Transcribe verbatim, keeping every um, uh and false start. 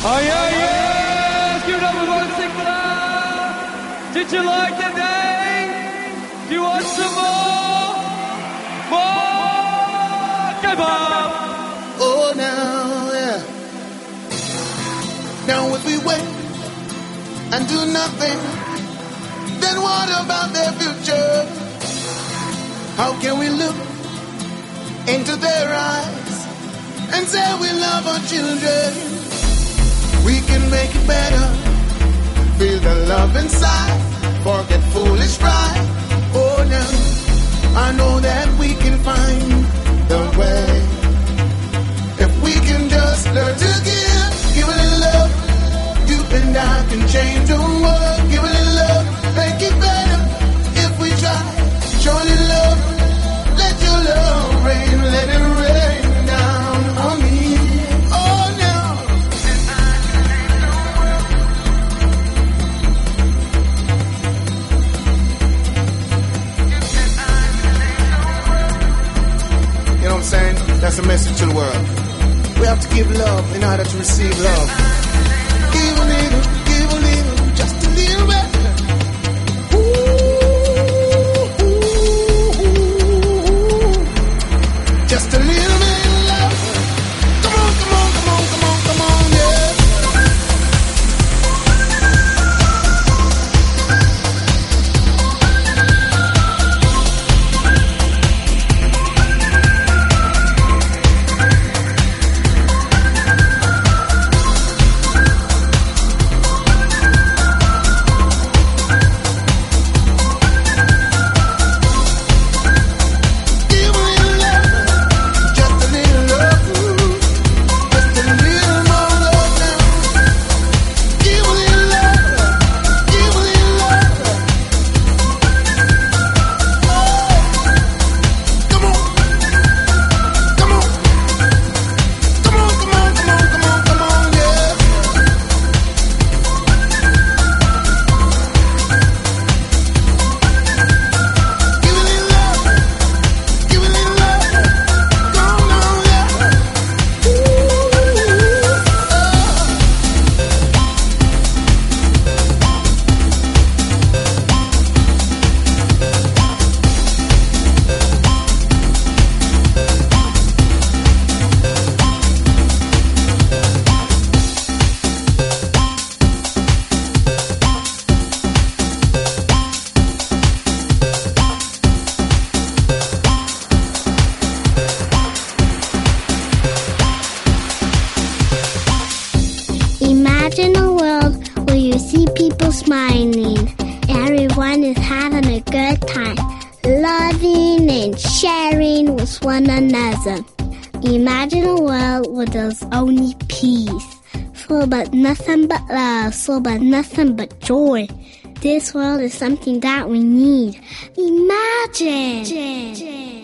Oh yeah, yeah! Give it up, everyone, sing for that! Did you like the day? Do you want some more? More? Come on! Oh, now, yeah. Now if we wait and do nothing, then what about their future? How can we look into their eyes and say we love our children? We can make it better. Feel the love inside. Forget foolish pride. Oh, now I know that we can find the way. If we can just learn to give, give a little love. You and I can change the world. Give a little love, make it better. If we try, show a little love. Let your love rain, let it rain down on me. Oh, now. You know what I'm saying? That's a message to the world. We have to give love in order to receive love. Give a little, give a little, just a little bit. Ooh, ooh, ooh. Just a little bit of love. Come on, come on, come on, come on, come on, yeah. Imagine a world where you see people smiling. Everyone is having a good time, loving and sharing with one another. Imagine a world where there's only peace, full but nothing but love, full but nothing but joy. This world is something that we need. Imagine.